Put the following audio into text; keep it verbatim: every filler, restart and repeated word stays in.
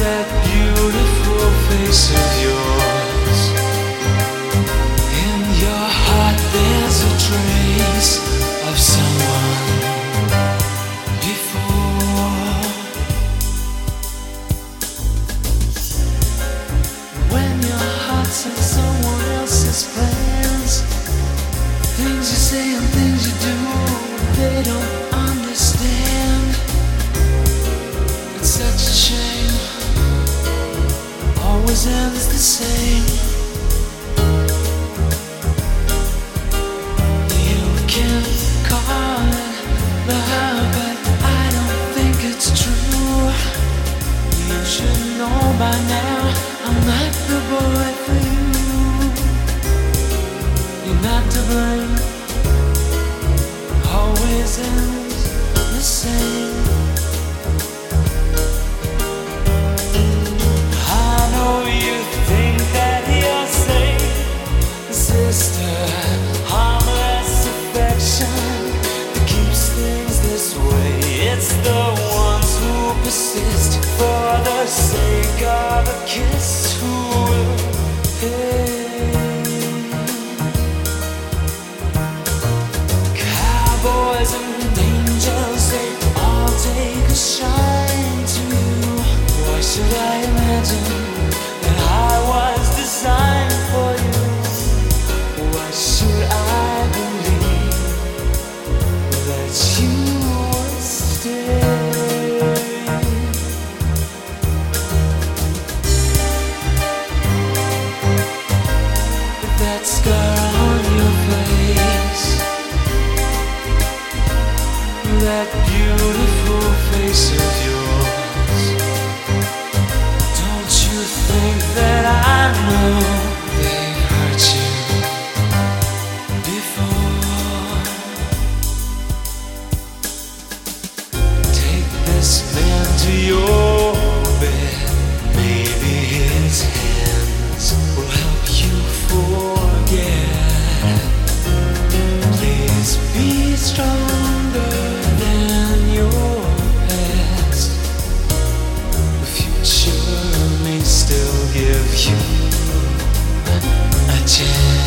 that beautiful face of yours. In your heart there's a trace of someone before. When your heart's in someone else's plans, things you say and things you do, they don't understand. It's such a shame, always ends the same. You can call it love, but I don't think it's true. You should know by now I'm not the boy for you. You're not to blame, always ends the same. I know you think that you're safe, sister. Harmless affection that keeps things this way. It's the ones who persist for the sake of a kiss who will pay. Cowboys and angels, they all take a shine to you. Why should I imagine that I was designed for you? Why should I believe that you would stay? That scar on your face, that beautiful face of yours. Don't you think that I know they've hurt you before? Take this man to your bed. Maybe his hands will help you forget. Please be stronger than your past. The future may still give you a chance.